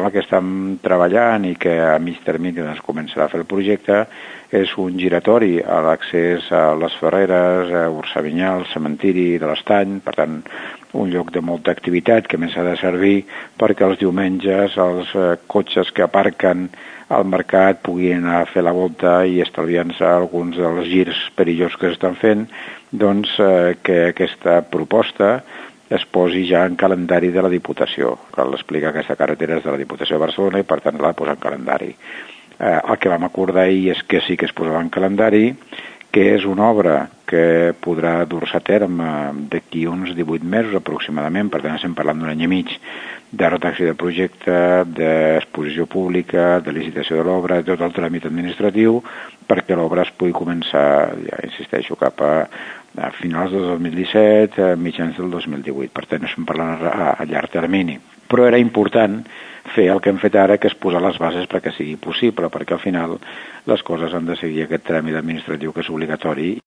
El que estem treballant i que a mig termini començarà a fer el projecte és un giratori a l'accés a les Ferreres, a Ursavinyà, al cementiri de l'Estany, per tant, un lloc de molta activitat que més ha de servir perquè els diumenges els cotxes que aparquen al mercat puguin anar a fer la volta i estalviant-se alguns dels girs perillosos que s'estan fent, doncs que aquesta proposta es posi ja en calendari de la Diputació. Cal explicar que aquesta carretera és de la Diputació de Barcelona i per tant l'ha de posar en calendari. El que vam acordar ahir és que sí que es posava en calendari, que és una obra que podrà dur-se a terme d'aquí uns 18 mesos aproximadament, per tant estem parlant d'un any i mig de redacció de projecte, d'exposició pública, de licitació de l'obra, de tot el tràmit administratiu, perquè l'obra es pugui començar, ja insisteixo, cap a finals del 2017, mitjans del 2018. Per tant, estem parlant a llarg termini. Però era important fer el que hem fet ara, que és posar les bases perquè sigui possible, perquè al final les coses han de seguir aquest tràmit administratiu que és obligatori.